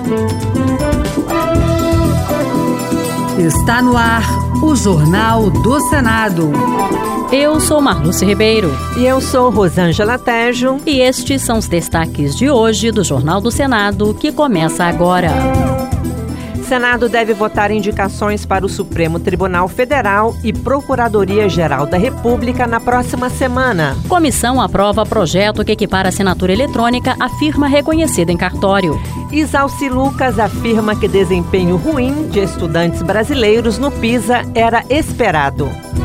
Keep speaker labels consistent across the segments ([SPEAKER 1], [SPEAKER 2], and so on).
[SPEAKER 1] Está no ar o Jornal do Senado.
[SPEAKER 2] Eu sou Marluce Ribeiro.
[SPEAKER 3] E eu sou Rosângela Tejo.
[SPEAKER 2] E estes são os destaques de hoje do Jornal do Senado, que começa agora.
[SPEAKER 3] Senado deve votar indicações para o Supremo Tribunal Federal e Procuradoria-Geral da República na próxima semana.
[SPEAKER 2] Comissão aprova projeto que equipara a assinatura eletrônica à firma reconhecida em cartório.
[SPEAKER 3] Isalci Lucas afirma que desempenho ruim de estudantes brasileiros no PISA era esperado.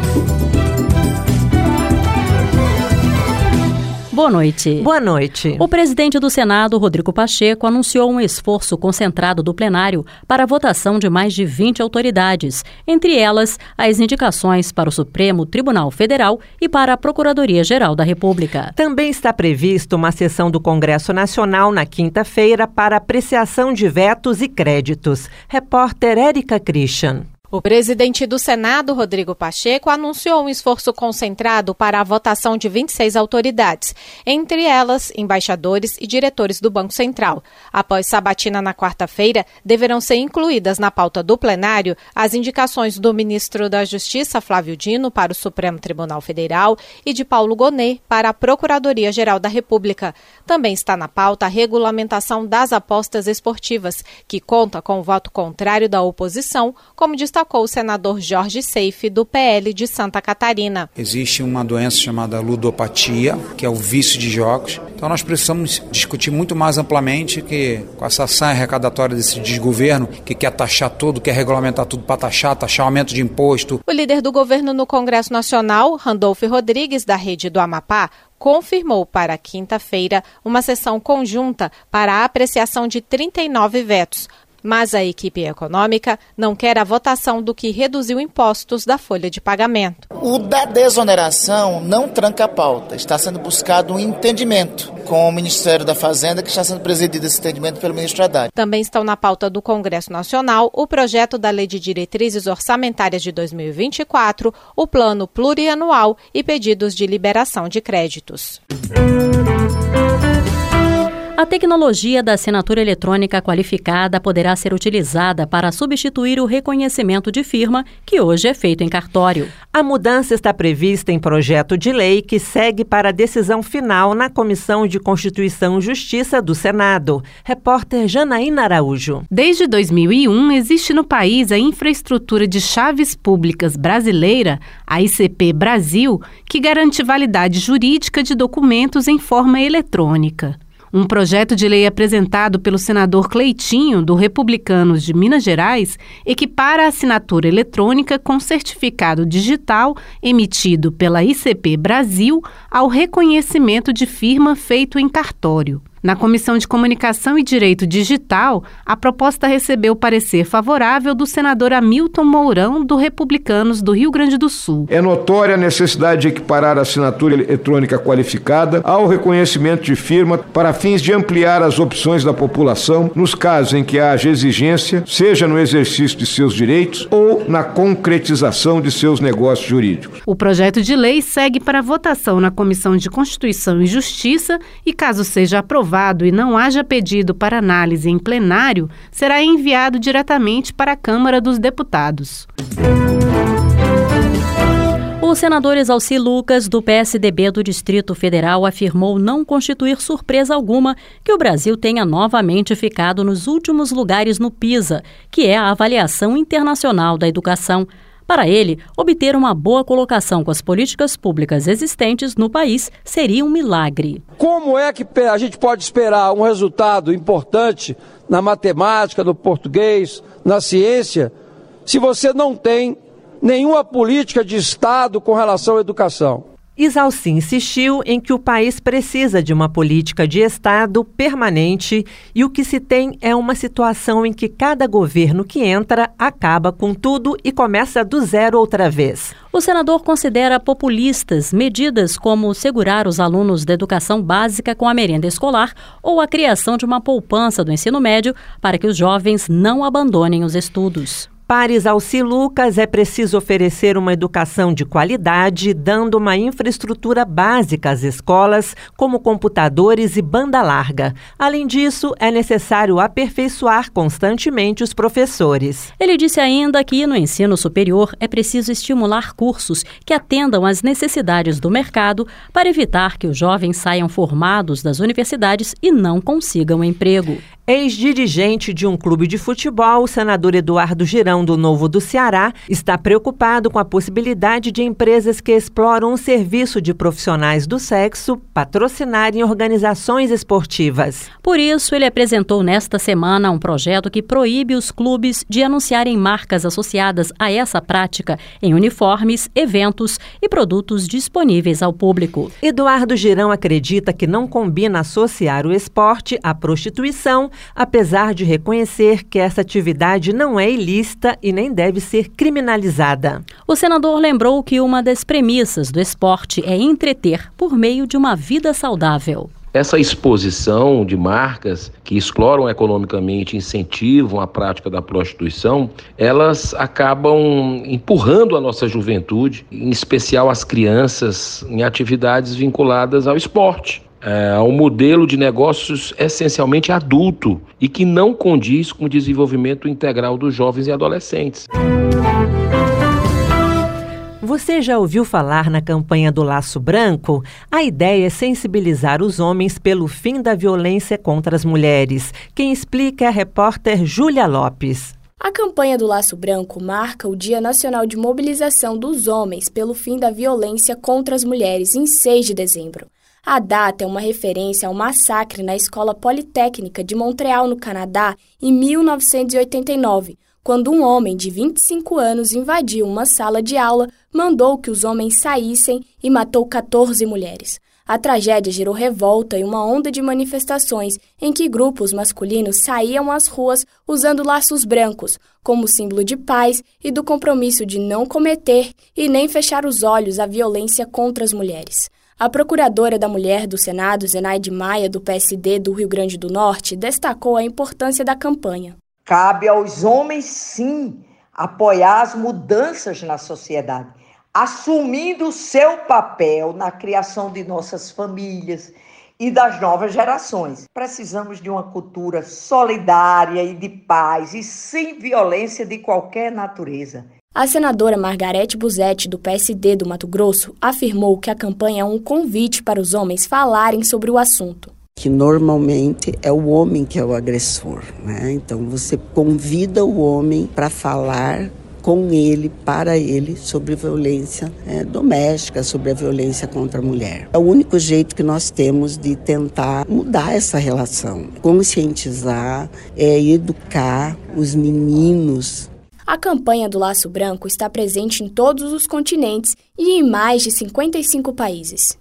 [SPEAKER 2] Boa noite.
[SPEAKER 3] Boa noite.
[SPEAKER 2] O presidente do Senado, Rodrigo Pacheco, anunciou um esforço concentrado do plenário para a votação de mais de 20 autoridades, entre elas as indicações para o Supremo Tribunal Federal e para a Procuradoria-Geral da República.
[SPEAKER 3] Também está prevista uma sessão do Congresso Nacional na quinta-feira para apreciação de vetos e créditos. Repórter Érica Christian.
[SPEAKER 4] O presidente do Senado, Rodrigo Pacheco, anunciou um esforço concentrado para a votação de 26 autoridades, entre elas embaixadores e diretores do Banco Central. Após sabatina na quarta-feira, deverão ser incluídas na pauta do plenário as indicações do ministro da Justiça, Flávio Dino, para o Supremo Tribunal Federal e de Paulo Gonet para a Procuradoria-Geral da República. Também está na pauta a regulamentação das apostas esportivas, que conta com o voto contrário da oposição, como destacou o senador Jorge Seife, do PL de Santa Catarina.
[SPEAKER 5] Existe uma doença chamada ludopatia, que é o vício de jogos. Então nós precisamos discutir muito mais amplamente que com essa ação arrecadatória desse desgoverno, que quer taxar tudo, quer regulamentar tudo para taxar aumento de imposto.
[SPEAKER 4] O líder do governo no Congresso Nacional, Randolfo Rodrigues, da Rede do Amapá, confirmou para quinta-feira uma sessão conjunta para a apreciação de 39 vetos. Mas a equipe econômica não quer a votação do que reduziu impostos da folha de pagamento.
[SPEAKER 6] O da desoneração não tranca a pauta. Está sendo buscado um entendimento com o Ministério da Fazenda, que está sendo presidido esse entendimento pelo ministro Haddad.
[SPEAKER 4] Também estão na pauta do Congresso Nacional o projeto da Lei de Diretrizes Orçamentárias de 2024, o Plano Plurianual e pedidos de liberação de créditos.
[SPEAKER 2] A tecnologia da assinatura eletrônica qualificada poderá ser utilizada para substituir o reconhecimento de firma, que hoje é feito em cartório.
[SPEAKER 3] A mudança está prevista em projeto de lei que segue para a decisão final na Comissão de Constituição e Justiça do Senado. Repórter Janaína Araújo.
[SPEAKER 7] Desde 2001, existe no país a infraestrutura de chaves públicas brasileira, a ICP Brasil, que garante validade jurídica de documentos em forma eletrônica. Um projeto de lei apresentado pelo senador Cleitinho, do Republicanos de Minas Gerais, equipara a assinatura eletrônica com certificado digital emitido pela ICP Brasil ao reconhecimento de firma feito em cartório. Na Comissão de Comunicação e Direito Digital, a proposta recebeu parecer favorável do senador Hamilton Mourão, do Republicanos do Rio Grande do Sul.
[SPEAKER 8] É notória a necessidade de equiparar a assinatura eletrônica qualificada ao reconhecimento de firma para fins de ampliar as opções da população nos casos em que haja exigência, seja no exercício de seus direitos ou na concretização de seus negócios jurídicos.
[SPEAKER 7] O projeto de lei segue para votação na Comissão de Constituição e Justiça e, caso seja aprovado e não haja pedido para análise em plenário, será enviado diretamente para a Câmara dos Deputados.
[SPEAKER 2] O senador Isalci Lucas, do PSDB do Distrito Federal, afirmou não constituir surpresa alguma que o Brasil tenha novamente ficado nos últimos lugares no PISA, que é a avaliação internacional da educação. Para ele, obter uma boa colocação com as políticas públicas existentes no país seria um milagre.
[SPEAKER 9] Como é que a gente pode esperar um resultado importante na matemática, no português, na ciência, se você não tem nenhuma política de Estado com relação à educação?
[SPEAKER 3] Isalci insistiu em que o país precisa de uma política de Estado permanente e o que se tem é uma situação em que cada governo que entra acaba com tudo e começa do zero outra vez.
[SPEAKER 2] O senador considera populistas medidas como segurar os alunos da educação básica com a merenda escolar ou a criação de uma poupança do ensino médio para que os jovens não abandonem os estudos.
[SPEAKER 3] Pares Alci Lucas, é preciso oferecer uma educação de qualidade, dando uma infraestrutura básica às escolas, como computadores e banda larga. Além disso, é necessário aperfeiçoar constantemente os professores.
[SPEAKER 2] Ele disse ainda que no ensino superior é preciso estimular cursos que atendam às necessidades do mercado para evitar que os jovens saiam formados das universidades e não consigam emprego.
[SPEAKER 3] Ex-dirigente de um clube de futebol, o senador Eduardo Girão, do Novo do Ceará, está preocupado com a possibilidade de empresas que exploram o serviço de profissionais do sexo patrocinarem organizações esportivas.
[SPEAKER 2] Por isso, ele apresentou nesta semana um projeto que proíbe os clubes de anunciarem marcas associadas a essa prática em uniformes, eventos e produtos disponíveis ao público.
[SPEAKER 3] Eduardo Girão acredita que não combina associar o esporte à prostituição, apesar de reconhecer que essa atividade não é ilícita e nem deve ser criminalizada.
[SPEAKER 2] O senador lembrou que uma das premissas do esporte é entreter por meio de uma vida saudável.
[SPEAKER 10] Essa exposição de marcas que exploram economicamente, incentivam a prática da prostituição, elas acabam empurrando a nossa juventude, em especial as crianças, em atividades vinculadas ao esporte. É um modelo de negócios essencialmente adulto e que não condiz com o desenvolvimento integral dos jovens e adolescentes.
[SPEAKER 3] Você já ouviu falar na campanha do Laço Branco? A ideia é sensibilizar os homens pelo fim da violência contra as mulheres. Quem explica é a repórter Júlia Lopes.
[SPEAKER 11] A campanha do Laço Branco marca o Dia Nacional de Mobilização dos Homens pelo fim da violência contra as mulheres em 6 de dezembro. A data é uma referência ao massacre na Escola Politécnica de Montreal, no Canadá, em 1989, quando um homem de 25 anos invadiu uma sala de aula, mandou que os homens saíssem e matou 14 mulheres. A tragédia gerou revolta e uma onda de manifestações em que grupos masculinos saíam às ruas usando laços brancos, como símbolo de paz e do compromisso de não cometer e nem fechar os olhos à violência contra as mulheres. A procuradora da Mulher do Senado, Zenaide Maia, do PSD do Rio Grande do Norte, destacou a importância da campanha.
[SPEAKER 12] Cabe aos homens, sim, apoiar as mudanças na sociedade, assumindo o seu papel na criação de nossas famílias e das novas gerações. Precisamos de uma cultura solidária e de paz e sem violência de qualquer natureza.
[SPEAKER 11] A senadora Margarete Busetti, do PSD do Mato Grosso, afirmou que a campanha é um convite para os homens falarem sobre o assunto.
[SPEAKER 13] Que normalmente é o homem que é o agressor, né? Então você convida o homem para falar com ele, para ele, sobre violência doméstica, sobre a violência contra a mulher. É o único jeito que nós temos de tentar mudar essa relação, conscientizar, educar os meninos.
[SPEAKER 11] A campanha do Laço Branco está presente em todos os continentes e em mais de 55 países.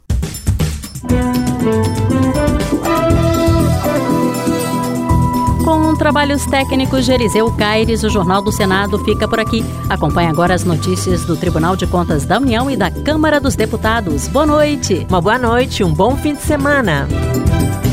[SPEAKER 2] Com trabalhos técnicos de Eliseu Caires, o Jornal do Senado fica por aqui. Acompanhe agora as notícias do Tribunal de Contas da União e da Câmara dos Deputados. Boa noite.
[SPEAKER 3] Uma boa noite, um bom fim de semana.